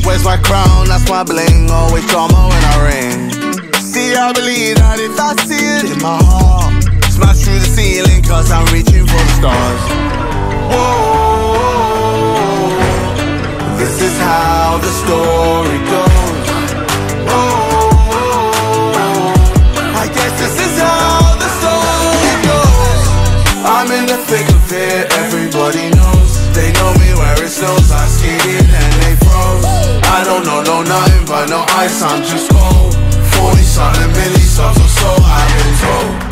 Where's my crown? That's my bling. Always drama when I ring. See, I believe that if I see it in my heart, smash through the ceiling, cause I'm reaching for the stars. Whoa, this is how the story goes. Whoa, I guess this is how the story goes. I'm in the thick of it, everybody knows. They know me where it snows, I skated and they froze. I don't know nothing but no ice, I'm just cold. 40 something milli subs or so I've been told.